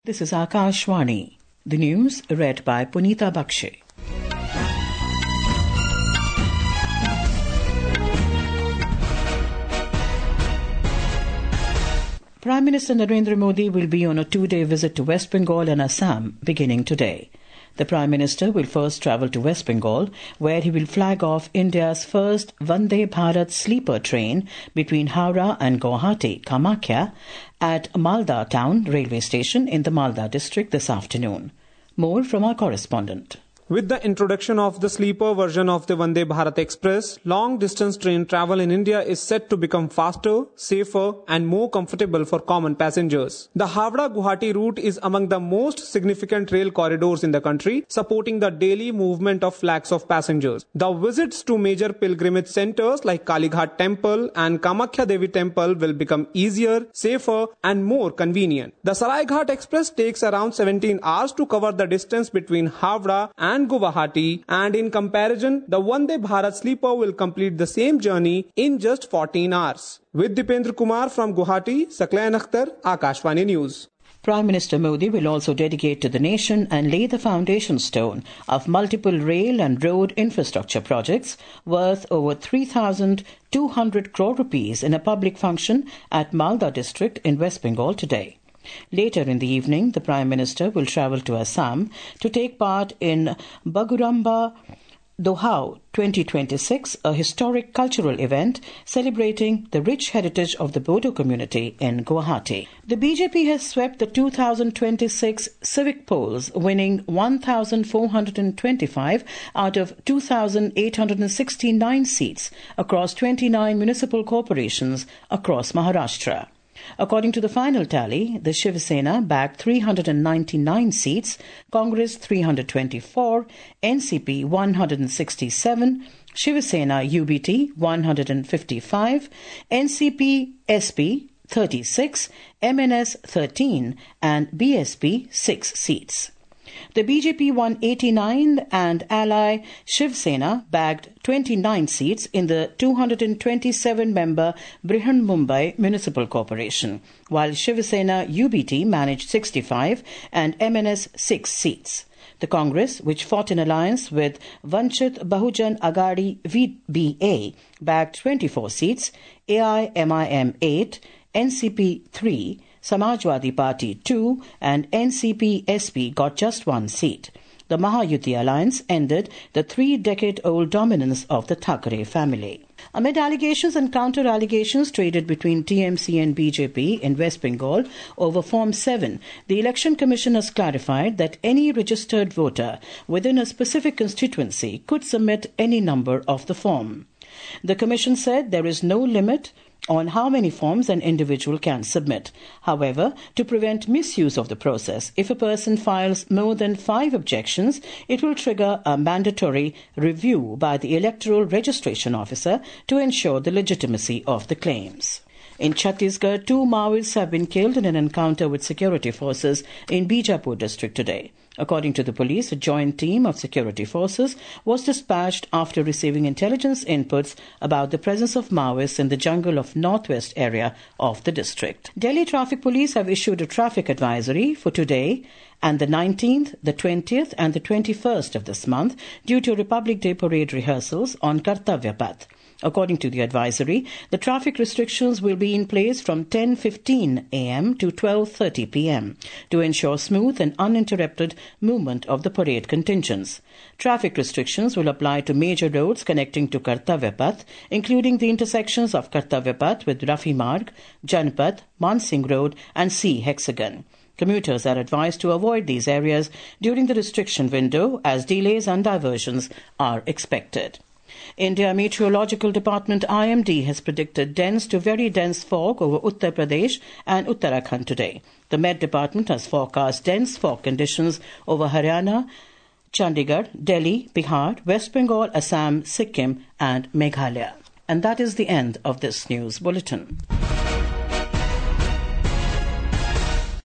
This is Akashvani. The news read by Punita Bakshe. Prime Minister Narendra Modi will be on a 2-day visit to West Bengal and Assam beginning today. The Prime Minister will first travel to West Bengal, where he will flag off India's first Vande Bharat sleeper train between Howrah and Guwahati, Kamakhya, at Malda Town railway station in the Malda district this afternoon. More from our correspondent. With the introduction of the sleeper version of the Vande Bharat Express, long-distance train travel in India is set to become faster, safer and more comfortable for common passengers. The Howrah-Guwahati route is among the most significant rail corridors in the country, supporting the daily movement of lakhs of passengers. The visits to major pilgrimage centers like Kalighat Temple and Kamakhya Devi Temple will become easier, safer and more convenient. The Saraighat Express takes around 17 hours to cover the distance between Howrah and Guwahati, and in comparison, the Vande Bharat sleeper will complete the same journey in just 14 hours. With Dipendra Kumar from Guwahati, Saklayan Akhtar, Akashvani News. Prime Minister Modi will also dedicate to the nation and lay the foundation stone of multiple rail and road infrastructure projects worth over 3,200 crore rupees in a public function at Malda district in West Bengal today. Later in the evening, the Prime Minister will travel to Assam to take part in Baguramba Dohao 2026, a historic cultural event celebrating the rich heritage of the Bodo community in Guwahati. The BJP has swept the 2026 civic polls, winning 1,425 out of 2,869 seats across 29 municipal corporations across Maharashtra. According to the final tally, the Shiv Sena bagged 399 seats, Congress 324, NCP 167, Shiv Sena UBT 155, NCP SP 36, MNS 13 and BSP 6 seats. The BJP won 89 and ally Shiv Sena bagged 29 seats in the 227-member Brihan Mumbai Municipal Corporation, while Shiv Sena UBT managed 65 and MNS 6 seats. The Congress, which fought in alliance with Vanchit Bahujan Aghadi VBA, bagged 24 seats, AIMIM 8, NCP 3, Samajwadi Party 2 and NCP-SP got just one seat. The Mahayuti alliance ended the 3-decade-old dominance of the Thackeray family. Amid allegations and counter-allegations traded between TMC and BJP in West Bengal over Form 7, the Election Commission has clarified that any registered voter within a specific constituency could submit any number of the form. The Commission said there is no limit on how many forms an individual can submit. However, to prevent misuse of the process, if a person files more than 5 objections, it will trigger a mandatory review by the Electoral Registration Officer to ensure the legitimacy of the claims. In Chhattisgarh, 2 Maoists have been killed in an encounter with security forces in Bijapur district today. According to the police, a joint team of security forces was dispatched after receiving intelligence inputs about the presence of Maoists in the jungle of northwest area of the district. Delhi Traffic Police have issued a traffic advisory for today and the 19th, the 20th and the 21st of this month due to Republic Day parade rehearsals on Kartavya Path. According to the advisory, the traffic restrictions will be in place from 10:15 a.m. to 12:30 p.m. to ensure smooth and uninterrupted movement of the parade contingents. Traffic restrictions will apply to major roads connecting to Kartavya Path, including the intersections of Kartavya Path with Rafi Marg, Janpath, Mansingh Road and C Hexagon. Commuters are advised to avoid these areas during the restriction window as delays and diversions are expected. India Meteorological Department IMD has predicted dense to very dense fog over Uttar Pradesh and Uttarakhand today. The Met Department has forecast dense fog conditions over Haryana, Chandigarh, Delhi, Bihar, West Bengal, Assam, Sikkim and Meghalaya. And that is the end of this news bulletin.